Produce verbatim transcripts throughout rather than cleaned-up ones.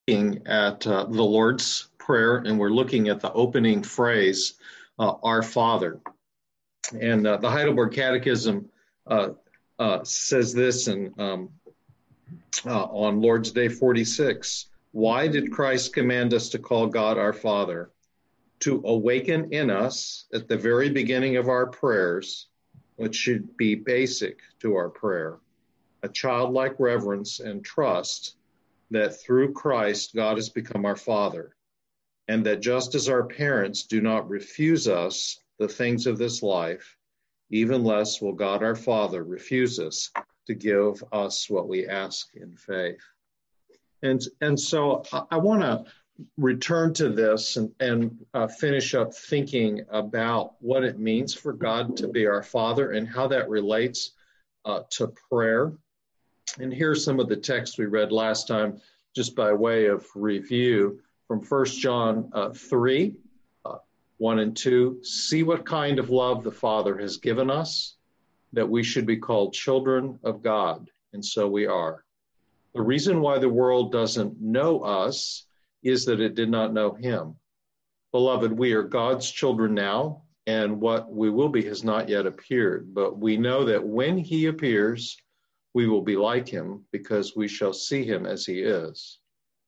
looking at uh, the Lord's Prayer, and we're looking at the opening phrase, uh, Our Father. And uh, the Heidelberg Catechism uh, uh, says this in, um, uh, on Lord's Day forty-six. Why did Christ command us to call God our Father? To awaken in us at the very beginning of our prayers, which should be basic to our prayer, a childlike reverence and trust that through Christ God has become our Father, and that just as our parents do not refuse us the things of this life, even less will God our Father refuse us to give us what we ask in faith. And, and so I, I want to return to this and, and uh, finish up thinking about what it means for God to be our Father and how that relates uh, to prayer. And here's some of the text we read last time, just by way of review, from First John uh, three, uh, one and two. See what kind of love the Father has given us, that we should be called children of God, and so we are. The reason why the world doesn't know us is that it did not know him. Beloved, we are God's children now, and what we will be has not yet appeared. But we know that when he appears, we will be like him, because we shall see him as he is.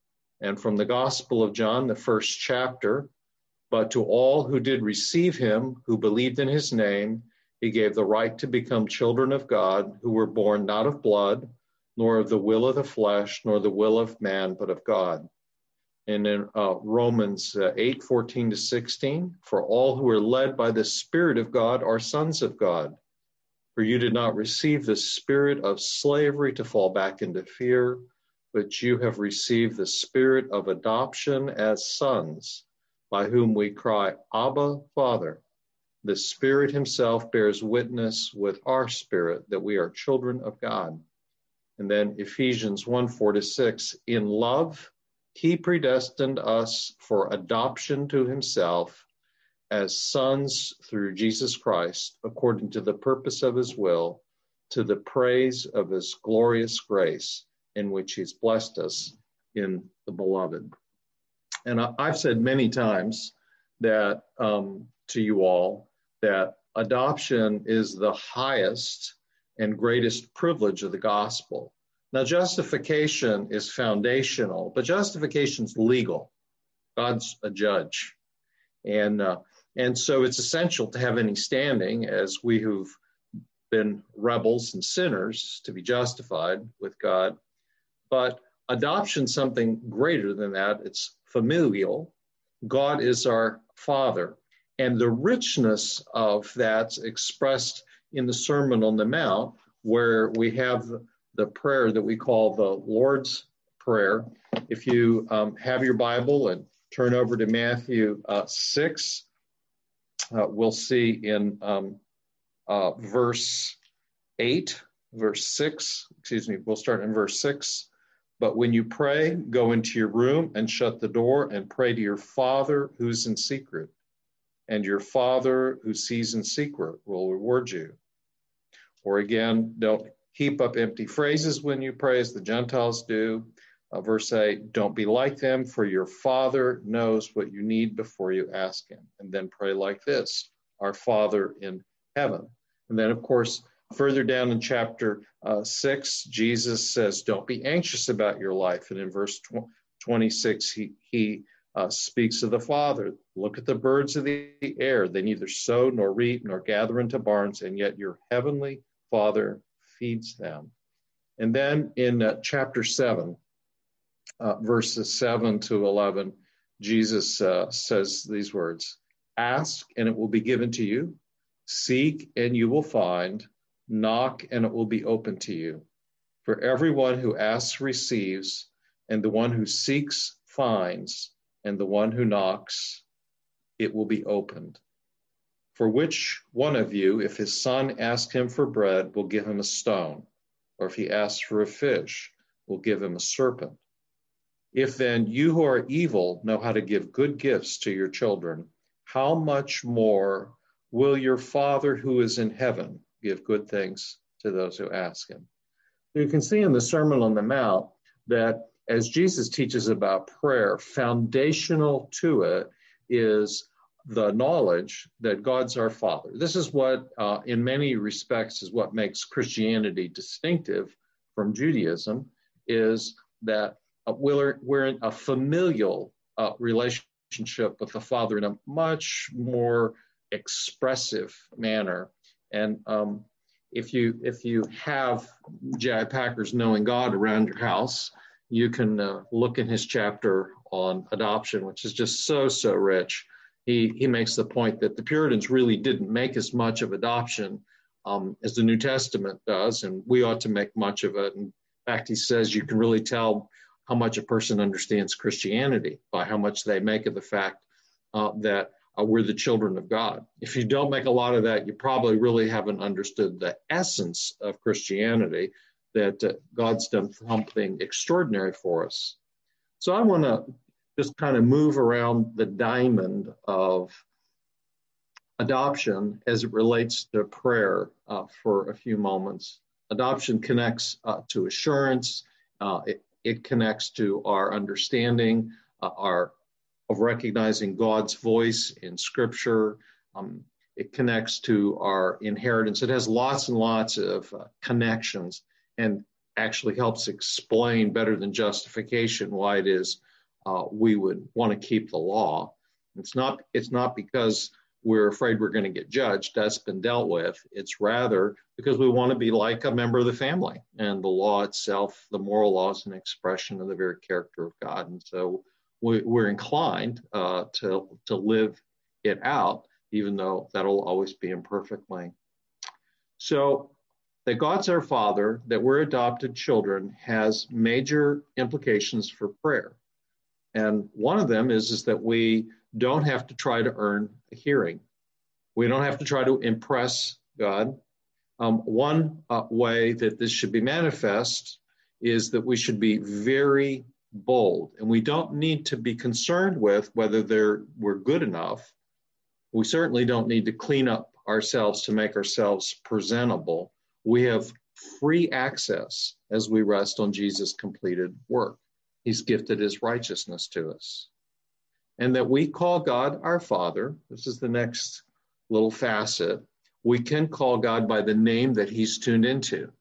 And from the Gospel of John, the first chapter, but to all who did receive him, who believed in his name, he gave the right to become children of God, who were born not of blood, nor of the will of the flesh, nor the will of man, but of God. And in uh, Romans uh, eight, fourteen to sixteen, for all who are led by the Spirit of God are sons of God. For you did not receive the spirit of slavery to fall back into fear, but you have received the spirit of adoption as sons, by whom we cry, Abba, Father. The Spirit himself bears witness with our spirit that we are children of God. And then Ephesians one, four to six, in love, he predestined us for adoption to himself as sons through Jesus Christ, according to the purpose of his will, to the praise of his glorious grace, in which he's blessed us in the beloved. And I've said many times that um, to you all, that adoption is the highest and greatest privilege of the gospel. Now, justification is foundational, but justification's legal. God's a judge. And uh, and so it's essential to have any standing as we who've been rebels and sinners to be justified with God. But adoption's something greater than that. It's familial. God is our Father. And the richness of that's expressed in the Sermon on the Mount, where we have the prayer that we call the Lord's Prayer. If you um, have your Bible and turn over to Matthew uh, six, uh, we'll see in um, uh, verse eight, verse six, excuse me, we'll start in verse six. But when you pray, go into your room and shut the door and pray to your Father who's in secret. And your Father who sees in secret will reward you. Or again, don't heap up empty phrases when you pray as the Gentiles do. Uh, verse eight, don't be like them, for your Father knows what you need before you ask him. And then pray like this, our Father in heaven. And then, of course, further down in chapter uh, six, Jesus says, don't be anxious about your life. And in verse twenty-six, he, he uh, speaks of the Father. Look at the birds of the air. They neither sow nor reap nor gather into barns, and yet your heavenly Father feeds them. And then in uh, chapter seven, uh, verses seven to eleven, Jesus uh, says these words, ask and it will be given to you. Seek and you will find. Knock and it will be open to you. For everyone who asks receives, and the one who seeks finds, and the one who knocks, it will be opened. For which one of you, if his son asks him for bread, will give him a stone? Or if he asks for a fish, will give him a serpent? If then you who are evil know how to give good gifts to your children, how much more will your Father who is in heaven give good things to those who ask him? You can see in the Sermon on the Mount that as Jesus teaches about prayer, foundational to it is the knowledge that God's our Father. This is what, uh, in many respects, is what makes Christianity distinctive from Judaism, is that uh, we're, we're in a familial uh, relationship with the Father in a much more expressive manner. And um, if you if you have J I Packer's Knowing God around your house, you can uh, look in his chapter on adoption, which is just so, so rich. He, he makes the point that the Puritans really didn't make as much of adoption um, as the New Testament does, and we ought to make much of it. In fact, he says you can really tell how much a person understands Christianity by how much they make of the fact uh, that uh, we're the children of God. If you don't make a lot of that, you probably really haven't understood the essence of Christianity, that uh, God's done something extraordinary for us. So I want to just kind of move around the diamond of adoption as it relates to prayer uh, for a few moments. Adoption connects uh, to assurance. Uh, it, it connects to our understanding, uh, our of recognizing God's voice in Scripture. Um, it connects to our inheritance. It has lots and lots of uh, connections, and actually helps explain better than justification why it is uh, we would want to keep the law. It's not, it's not because we're afraid we're going to get judged. That's been dealt with. It's rather because we want to be like a member of the family. And the law itself, the moral law, is an expression of the very character of God. And so we, we're inclined uh, to, to live it out, even though that'll always be imperfectly. So that God's our Father, that we're adopted children, has major implications for prayer. And one of them is, is that we don't have to try to earn a hearing. We don't have to try to impress God. Um, one uh, way that this should be manifest is that we should be very bold, and we don't need to be concerned with whether they're, we're good enough. We certainly don't need to clean up ourselves to make ourselves presentable. We have free access as we rest on Jesus' completed work. He's gifted his righteousness to us. And that we call God our Father. This is the next little facet. We can call God by the name that he's tuned into.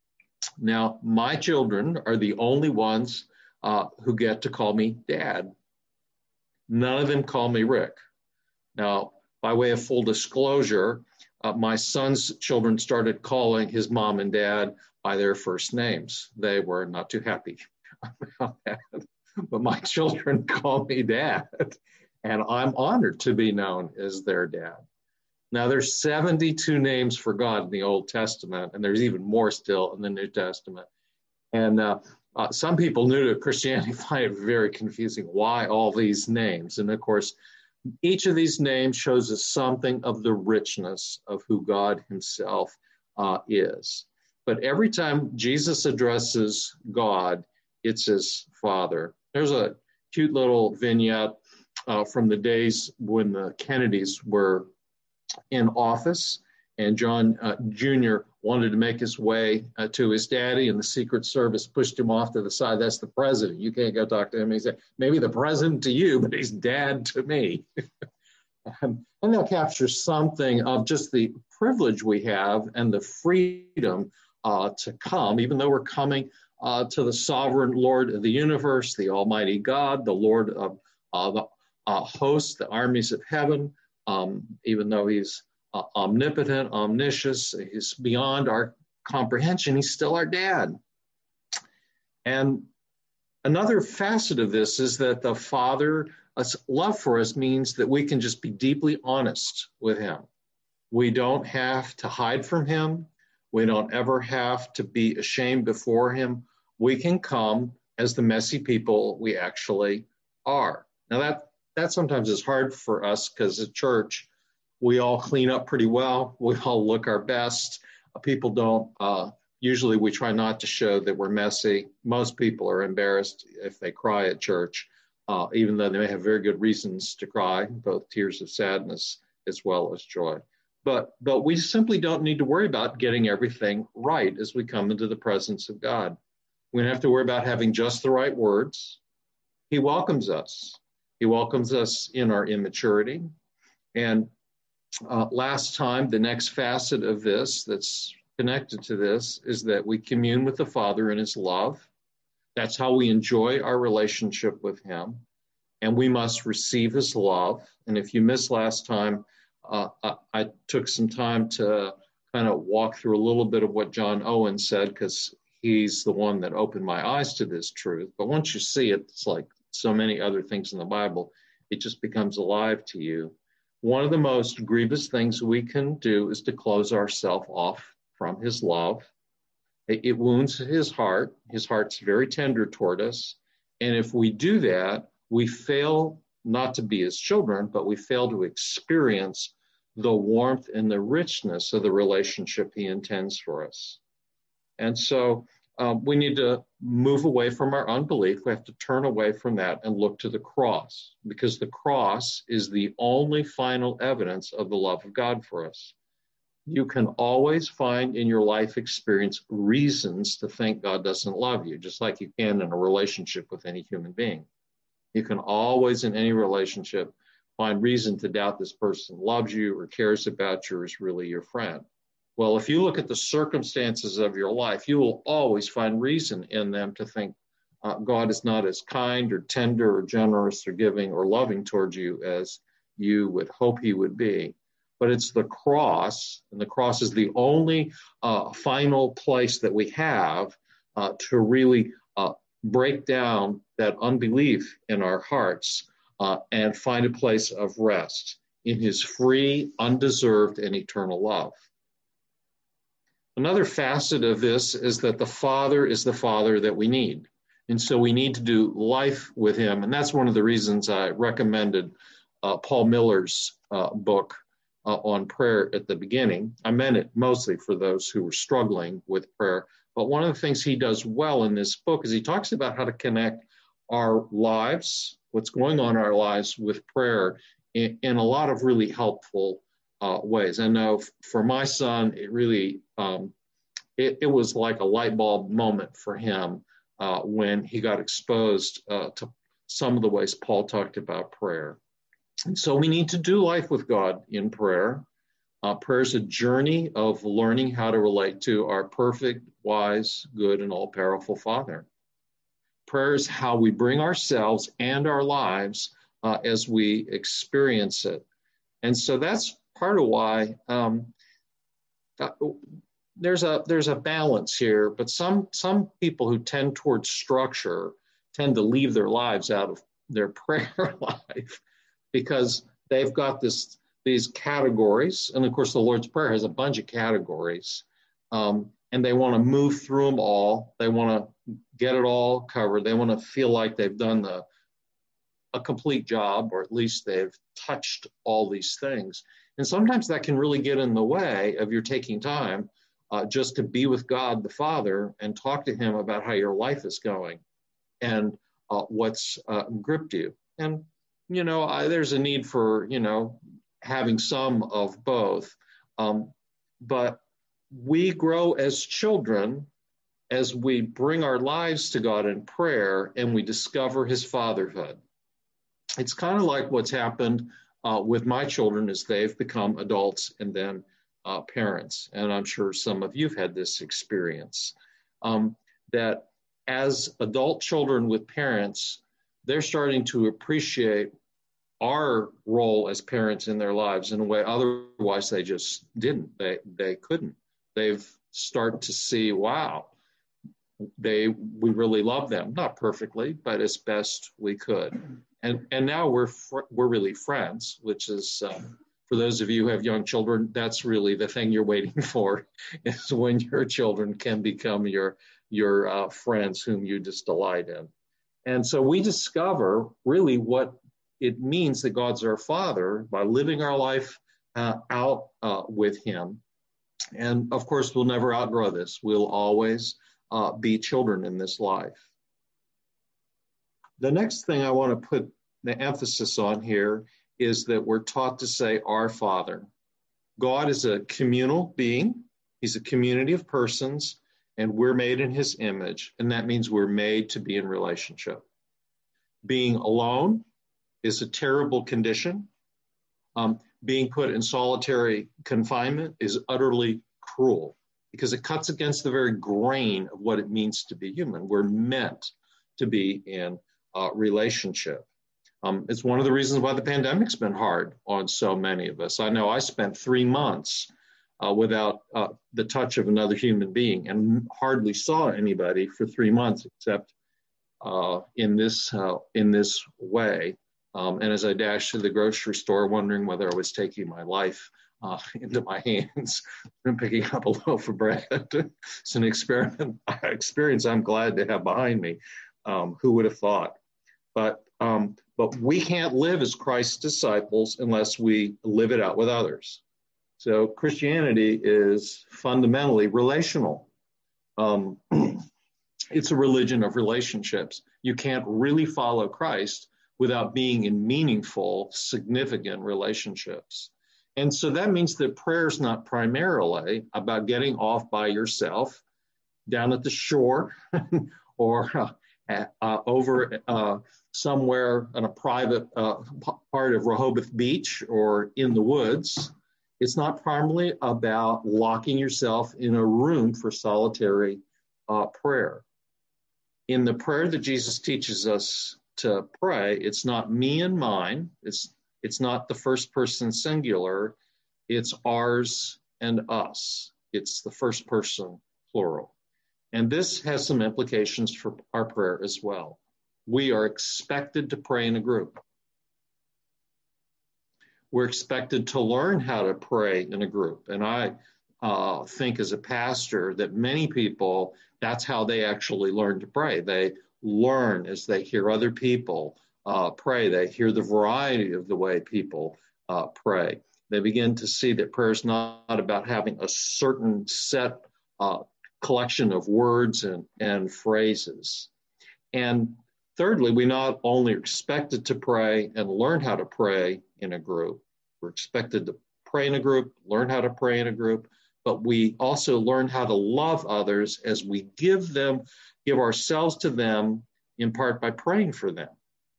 Now, my children are the only ones uh, who get to call me Dad. None of them call me Rick. Now, by way of full disclosure, uh, my son's children started calling his mom and dad by their first names. They were not too happy about that. But my children call me Dad, and I'm honored to be known as their dad. Now, there's seventy-two names for God in the Old Testament, and there's even more still in the New Testament. And uh, uh, some people new to Christianity find it very confusing. Why all these names? And of course, each of these names shows us something of the richness of who God himself uh, is. But every time Jesus addresses God, it's his Father. There's a cute little vignette uh, from the days when the Kennedys were in office, and John uh, Junior wanted to make his way uh, to his daddy, and the Secret Service pushed him off to the side. That's the president. You can't go talk to him. He said, maybe the president to you, but he's dad to me. um, and they'll capture something of just the privilege we have and the freedom uh, to come, even though we're coming uh, to the sovereign Lord of the universe, the Almighty God, the Lord of uh, the uh, hosts, the armies of heaven, um, even though he's Uh, omnipotent, omniscious, he's beyond our comprehension, he's still our dad. And another facet of this is that the Father's love for us means that we can just be deeply honest with him. We don't have to hide from him. We don't ever have to be ashamed before him. We can come as the messy people we actually are. Now that, that sometimes is hard for us because at church, we all clean up pretty well. We all look our best. People don't, uh, usually we try not to show that we're messy. Most people are embarrassed if they cry at church, uh, even though they may have very good reasons to cry, both tears of sadness as well as joy. But, but we simply don't need to worry about getting everything right as we come into the presence of God. We don't have to worry about having just the right words. He welcomes us. He welcomes us in our immaturity. And uh, last time, the next facet of this that's connected to this is that we commune with the Father in his love. That's how we enjoy our relationship with him. And we must receive his love. And if you missed last time, uh, I, I took some time to kind of walk through a little bit of what John Owen said, because he's the one that opened my eyes to this truth. But once you see it, it's like so many other things in the Bible, it just becomes alive to you. One of the most grievous things we can do is to close ourselves off from his love. It, it wounds his heart. His heart's very tender toward us. And if we do that, we fail not to be his children, but we fail to experience the warmth and the richness of the relationship he intends for us. And so um, we need to move away from our unbelief. We have to turn away from that and look to the cross, because the cross is the only final evidence of the love of God for us. You can always find in your life experience reasons to think God doesn't love you, just like you can in a relationship with any human being. You can always, in any relationship, find reason to doubt this person loves you or cares about you or is really your friend. Well, if you look at the circumstances of your life, you will always find reason in them to think uh, God is not as kind or tender or generous or giving or loving towards you as you would hope he would be. But it's the cross, and the cross is the only uh, final place that we have uh, to really uh, break down that unbelief in our hearts uh, and find a place of rest in his free, undeserved, and eternal love. Another facet of this is that the Father is the Father that we need. And so we need to do life with him. And that's one of the reasons I recommended uh, Paul Miller's uh, book uh, on prayer at the beginning. I meant it mostly for those who were struggling with prayer. But one of the things he does well in this book is he talks about how to connect our lives, what's going on in our lives, with prayer in, in a lot of really helpful uh, ways. I know f- for my son, it really, um, it, it was like a light bulb moment for him uh, when he got exposed uh, to some of the ways Paul talked about prayer. And so we need to do life with God in prayer. Uh, prayer is a journey of learning how to relate to our perfect, wise, good, and all-powerful Father. Prayer is how we bring ourselves and our lives uh, as we experience it. And so that's part of why um, uh, there's a there's a balance here, but some some people who tend towards structure tend to leave their lives out of their prayer life because they've got this these categories. And of course, the Lord's Prayer has a bunch of categories. Um, and they want to move through them all. They want to get it all covered. They want to feel like they've done the, a complete job, or at least they've touched all these things. And sometimes that can really get in the way of your taking time uh, just to be with God the Father and talk to him about how your life is going and uh, what's uh, gripped you. And, you know, I, there's a need for, you know, having some of both. Um, but we grow as children as we bring our lives to God in prayer and we discover his fatherhood. It's kind of like what's happened uh, with my children as they've become adults and then uh, parents. And I'm sure some of you've had this experience, um, that as adult children with parents, they're starting to appreciate our role as parents in their lives in a way otherwise they just didn't. They they couldn't. They've started to see, wow, they we really love them, not perfectly, but as best we could. And and now we're fr- we're really friends, which is uh, for those of you who have young children, that's really the thing you're waiting for, is when your children can become your your uh, friends whom you just delight in. And so we discover really what it means that God's our Father by living our life uh, out uh, with him. And of course, we'll never outgrow this. We'll always uh, be children in this life. The next thing I want to put the emphasis on here is that we're taught to say, our Father. God is a communal being. He's a community of persons, and we're made in his image, and that means we're made to be in relationship. Being alone is a terrible condition. Um, being put in solitary confinement is utterly cruel because it cuts against the very grain of what it means to be human. We're meant to be in uh, relationship. Um, it's one of the reasons why the pandemic's been hard on so many of us. I know I spent three months uh, without uh, the touch of another human being and hardly saw anybody for three months except uh, in this uh, in this way. Um, and as I dashed to the grocery store, wondering whether I was taking my life uh, into my hands and picking up a loaf of bread. It's an experiment, experience I'm glad to have behind me. Um, who would have thought? But um, but we can't live as Christ's disciples unless we live it out with others. So Christianity is fundamentally relational. Um, it's a religion of relationships. You can't really follow Christ without being in meaningful, significant relationships. And so that means that prayer is not primarily about getting off by yourself down at the shore or uh, uh, over uh, somewhere in a private uh, part of Rehoboth Beach or in the woods. It's not primarily about locking yourself in a room for solitary uh, prayer. In the prayer that Jesus teaches us to pray, it's not me and mine. It's it's not the first person singular. It's ours and us. It's the first person plural. And this has some implications for our prayer as well. We are expected to pray in a group. We're expected to learn how to pray in a group. And I uh, think as a pastor that many people, that's how they actually learn to pray. They learn as they hear other people uh, pray. They hear the variety of the way people uh, pray. They begin to see that prayer is not about having a certain set uh, collection of words and, and phrases. And thirdly, we not only are expected to pray and learn how to pray in a group, we're expected to pray in a group, learn how to pray in a group, but we also learn how to love others as we give them, give ourselves to them, in part by praying for them.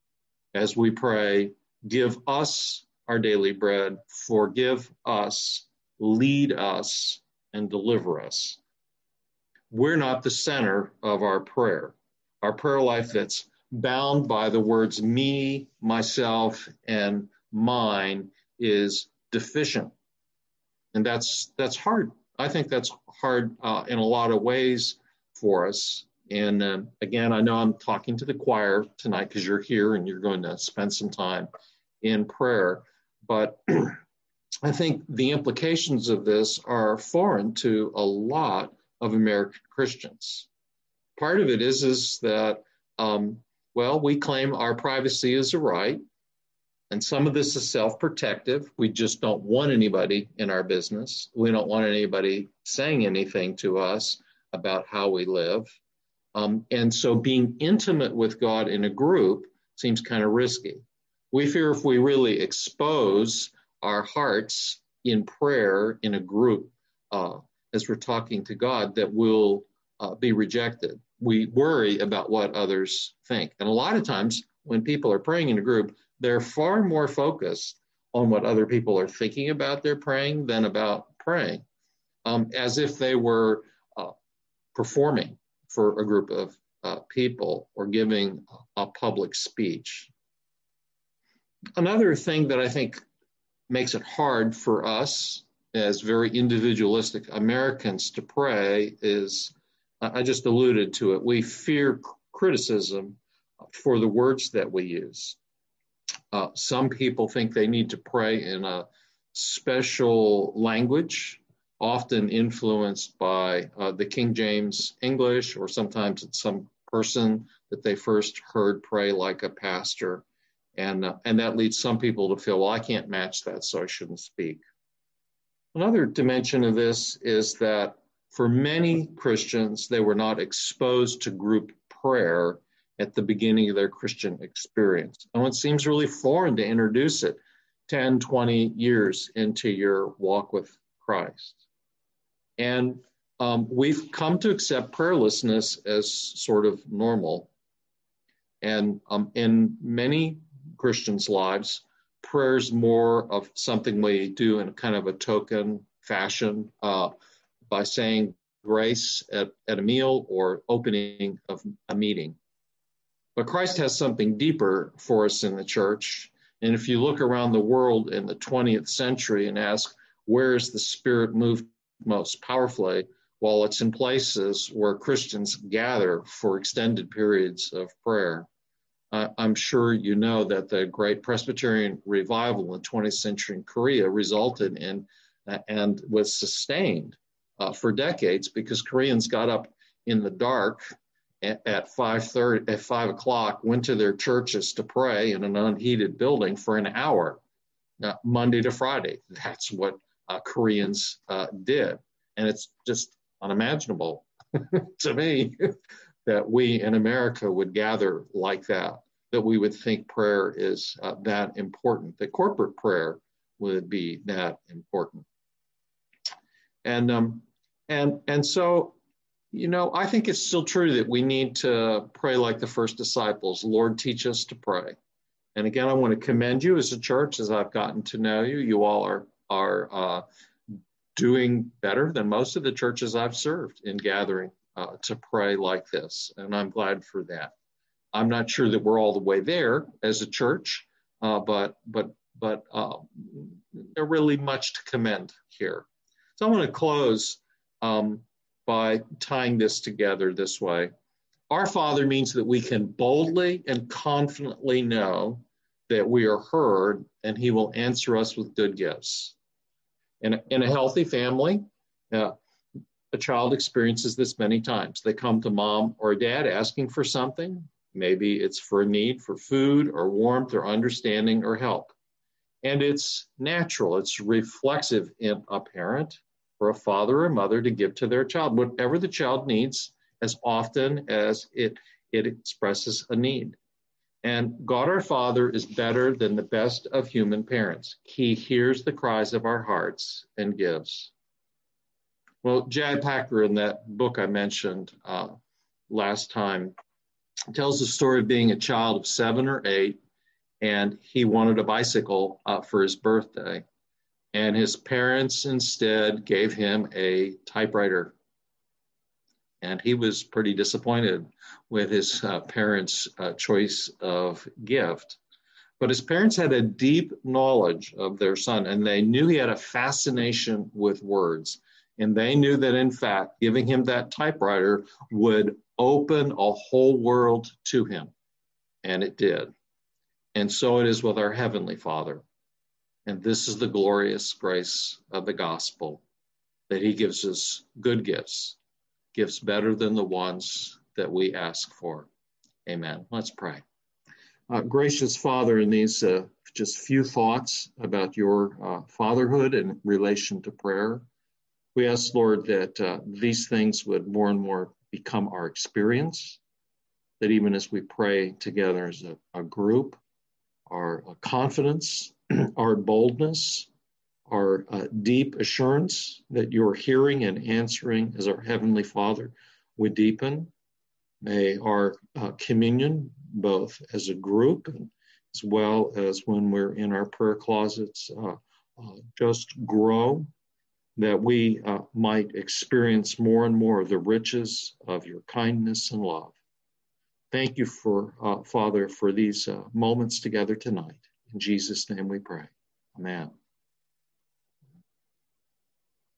As we pray, give us our daily bread, forgive us, lead us, and deliver us. We're not the center of our prayer. Our prayer life that's bound by the words me, myself, and mine is deficient. And that's that's hard. I think that's hard uh, in a lot of ways for us. And uh, again, I know I'm talking to the choir tonight because you're here and you're going to spend some time in prayer. But I think the implications of this are foreign to a lot of American Christians. Part of it is, is that, um, well, we claim our privacy is a right. And some of this is self-protective. We just don't want anybody in our business. We don't want anybody saying anything to us about how we live. Um, and so being intimate with God in a group seems kind of risky. We fear if we really expose our hearts in prayer in a group uh, as we're talking to God, that we'll uh, be rejected. We worry about what others think. And a lot of times when people are praying in a group, they're far more focused on what other people are thinking about their praying than about praying, um, as if they were uh, performing for a group of uh, people or giving a public speech. Another thing that I think makes it hard for us as very individualistic Americans to pray is, I just alluded to it, we fear criticism for the words that we use. Uh, some people think they need to pray in a special language, often influenced by uh, the King James English, or sometimes it's some person that they first heard pray like a pastor. And, uh, and that leads some people to feel, well, I can't match that, so I shouldn't speak. Another dimension of this is that for many Christians, they were not exposed to group prayer at the beginning of their Christian experience. And it seems really foreign to introduce it ten, twenty years into your walk with Christ. And um, we've come to accept prayerlessness as sort of normal. And um, in many Christians' lives, prayer is more of something we do in kind of a token fashion uh, by saying grace at, at a meal or opening of a meeting. But Christ has something deeper for us in the church. And if you look around the world in the twentieth century and ask, where is the Spirit moved most powerfully? Well, it's in places where Christians gather for extended periods of prayer. Uh, I'm sure you know that the great Presbyterian revival in the twentieth century in Korea resulted in uh, and was sustained uh, for decades because Koreans got up in the dark at, at five thirty, at five o'clock, went to their churches to pray in an unheated building for an hour, uh, Monday to Friday. That's what uh, Koreans uh, did, and it's just unimaginable to me that we in America would gather like that, that we would think prayer is uh, that important, that corporate prayer would be that important. And um, and and so, you know, I think it's still true that we need to pray like the first disciples. Lord, teach us to pray. And again, I want to commend you as a church as I've gotten to know you. You all are are uh, doing better than most of the churches I've served in gathering uh, to pray like this. And I'm glad for that. I'm not sure that we're all the way there as a church, uh, but but but uh, there's really much to commend here. So I want to close um, by tying this together this way. Our Father means that we can boldly and confidently know that we are heard and he will answer us with good gifts. In a, in a healthy family, uh, a child experiences this many times. They come to mom or dad asking for something. Maybe it's for a need for food or warmth or understanding or help. And it's natural, it's reflexive in a parent or a father or mother to give to their child whatever the child needs as often as it, it expresses a need. And God our Father is better than the best of human parents. He hears the cries of our hearts and gives. Well, J I Packer, in that book I mentioned uh, last time, tells the story of being a child of seven or eight, and he wanted a bicycle uh, for his birthday. And his parents instead gave him a typewriter. And he was pretty disappointed with his uh, parents' uh, choice of gift. But his parents had a deep knowledge of their son, and they knew he had a fascination with words. And they knew that, in fact, giving him that typewriter would open a whole world to him. And it did. And so it is with our Heavenly Father. And this is the glorious grace of the gospel, that he gives us good gifts, gifts better than the ones that we ask for. Amen. Let's pray. Uh, gracious Father, in these uh, just few thoughts about your uh, fatherhood in relation to prayer, we ask, Lord, that uh, these things would more and more become our experience, that even as we pray together as a, a group, our uh, confidence, our boldness, our uh, deep assurance that you're hearing and answering as our Heavenly Father would deepen. May our uh, communion, both as a group and as well as when we're in our prayer closets, uh, uh, just grow, that we uh, might experience more and more of the riches of your kindness and love. Thank you, for uh, Father, for these uh, moments together tonight. In Jesus' name we pray. Amen.